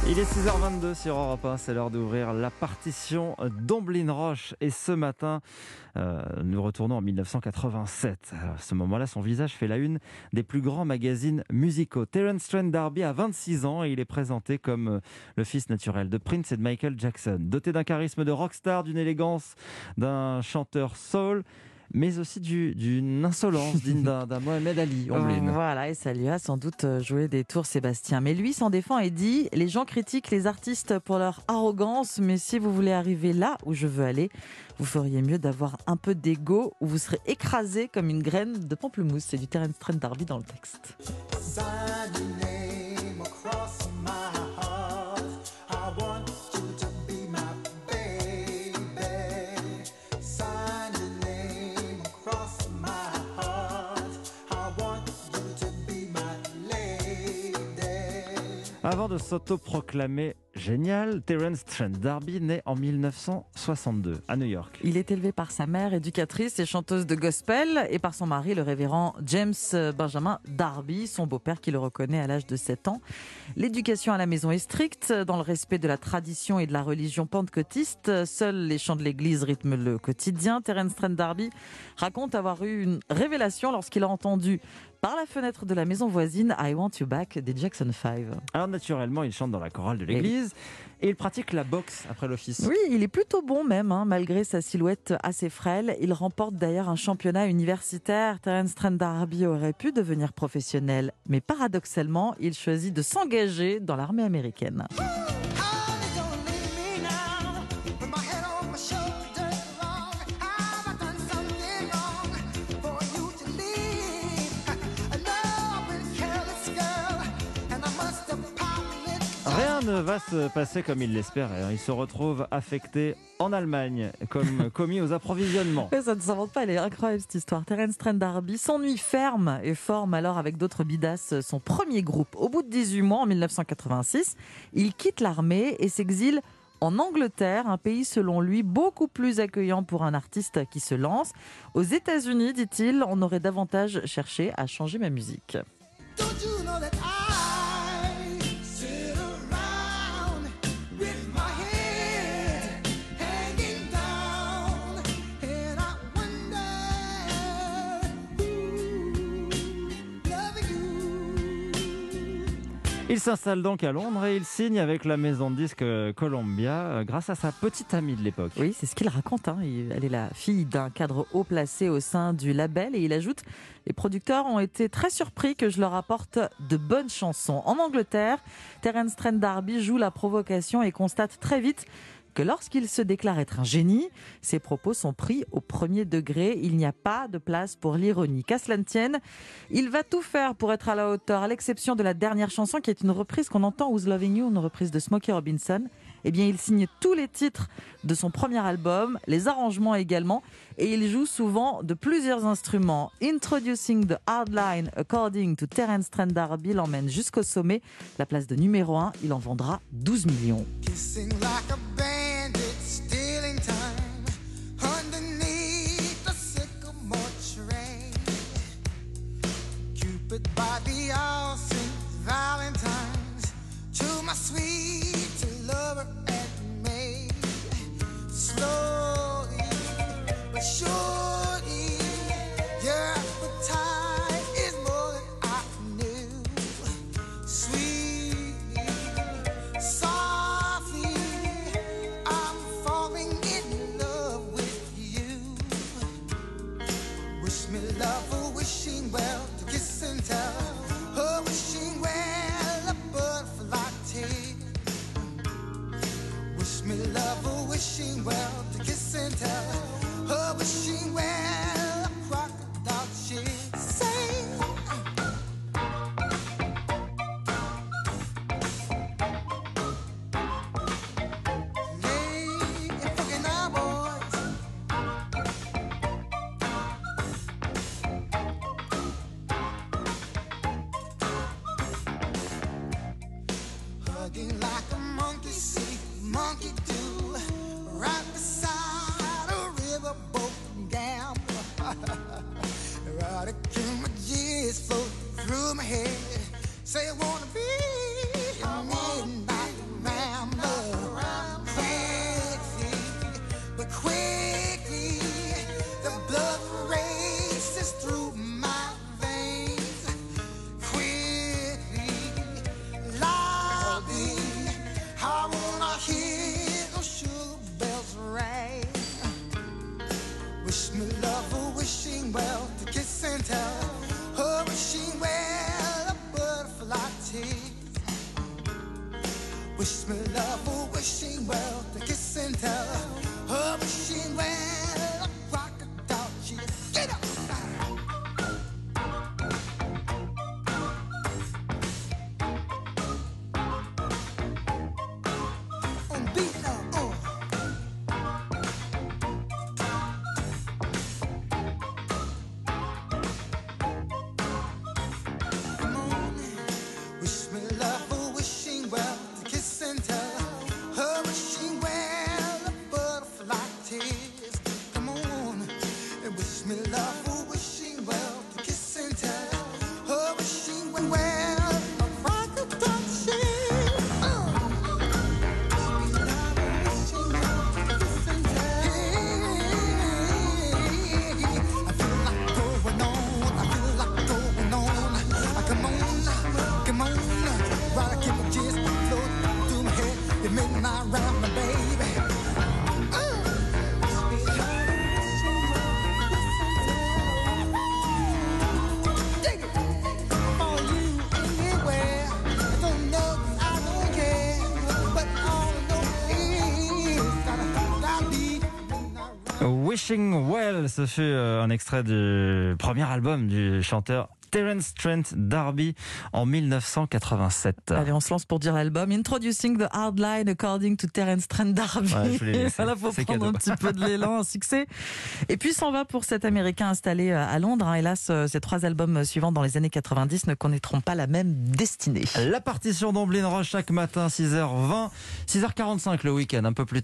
Il est 6h22 sur Europe 1, c'est l'heure d'ouvrir la partition d'Omblin Roche. Et ce matin, nous retournons en 1987. À ce moment-là, son visage fait la une des plus grands magazines musicaux. Terence Trent D'Arby a 26 ans et il est présenté comme le fils naturel de Prince et de Michael Jackson. Doté d'un charisme de rockstar, d'une élégance d'un chanteur soul, mais aussi d'une insolence digne d'un Mohamed Ali. Omblin. Voilà, et ça lui a sans doute joué des tours, Sébastien. Mais lui s'en défend et dit « Les gens critiquent les artistes pour leur arrogance, mais si vous voulez arriver là où je veux aller, vous feriez mieux d'avoir un peu d'ego ou vous serez écrasé comme une graine de pamplemousse. » C'est du Terence Trent D'Arby dans le texte. Avant de s'autoproclamer génial, Terence Trent D'Arby naît en 1962 à New York. Il est élevé par sa mère, éducatrice et chanteuse de gospel, et par son mari, le révérend James Benjamin D'Arby, son beau-père qui le reconnaît à l'âge de 7 ans. L'éducation à la maison est stricte, dans le respect de la tradition et de la religion pentecôtiste. Seuls les chants de l'église rythment le quotidien. Terence Trent D'Arby raconte avoir eu une révélation lorsqu'il a entendu par la fenêtre de la maison voisine I Want You Back des Jackson 5. Alors naturellement, il chante dans la chorale de l'église et il pratique la boxe après l'office. Oui, il est plutôt bon même, malgré sa silhouette assez frêle. Il remporte d'ailleurs un championnat universitaire. Terence Trent D'Arby aurait pu devenir professionnel, mais paradoxalement, il choisit de s'engager dans l'armée américaine. Rien ne va se passer comme il l'espère. Il se retrouve affecté en Allemagne, comme commis aux approvisionnements. Ça ne s'invente pas, elle est incroyable cette histoire. Terence Trent D'Arby s'ennuie ferme et forme alors avec d'autres bidasses son premier groupe. Au bout de 18 mois, en 1986, il quitte l'armée et s'exile en Angleterre, un pays selon lui beaucoup plus accueillant pour un artiste qui se lance. Aux États-Unis, dit-il, on aurait davantage cherché à changer ma musique. Il s'installe donc à Londres et il signe avec la maison de disques Columbia grâce à sa petite amie de l'époque. Oui, c'est ce qu'il raconte. Elle est la fille d'un cadre haut placé au sein du label et il ajoute « Les producteurs ont été très surpris que je leur apporte de bonnes chansons. » En Angleterre, Terence Trent D'Arby joue la provocation et constate très vite que lorsqu'il se déclare être un génie, ses propos sont pris au premier degré. Il n'y a pas de place pour l'ironie. Qu'à cela ne tienne, il va tout faire pour être à la hauteur, à l'exception de la dernière chanson qui est une reprise qu'on entend, Who's Loving You, une reprise de Smokey Robinson. Eh bien, il signe tous les titres de son premier album, les arrangements également, et il joue souvent de plusieurs instruments. Introducing the Hardline According to Terence Trent D'Arby l'emmène jusqu'au sommet. La place de numéro 1, il en vendra 12 millions. By the all Saint Valentine's to my sweet lover and maid. Slowly but surely, your appetite is more than I knew. Sweetly, softly, I'm falling in love with you. Wish me love for wishing well. Kiss and tell, oh, wishing well, a butterfly tail. Wish me love, oh, wishing well, to kiss and tell, oh, wishing well, a crocodile shell. Say, hey, fucking our boys. Hugging like a monkey see, monkey do, right beside a riverboat gambler. Erotic images float through my head. Say I wanna be a midnight Wish me love, oh, wishing well, to kiss and tell. Oh, wishing well, crocodile tears. Get up! On beat now, Come on, wish me love, oh, wishing well, to kiss and tell. Oh, wishing well, a butterfly tears. Come on, and wish me love, oh, wishing well, to kiss and tell. Oh, wishing well, a crocodile tears. Wish me love, oh, wishing well, to kiss and tell. I feel like going on, I feel like going on. Come on, come on, while I keep my tears floating through my head. You make me not round my baby. Dig it. For you anywhere. I don't know, I don't care. But all I know is that I'll be Wishing Well, ce fut un extrait du premier album du chanteur Terence Trent D'Arby en 1987. Allez, on se lance pour dire l'album. Introducing the Hard Line according to Terence Trent D'Arby. Ouais, je voulais laisser. Voilà, faut C'est prendre cadeau. un petit peu de l'élan, un succès. Et puis s'en va pour cet Américain installé à Londres. Hélas, ces 3 albums suivants dans les années 90 ne connaîtront pas la même destinée. La partition d'Amblin Roche chaque matin, 6h20, 6h45 le week-end, un peu plus tard.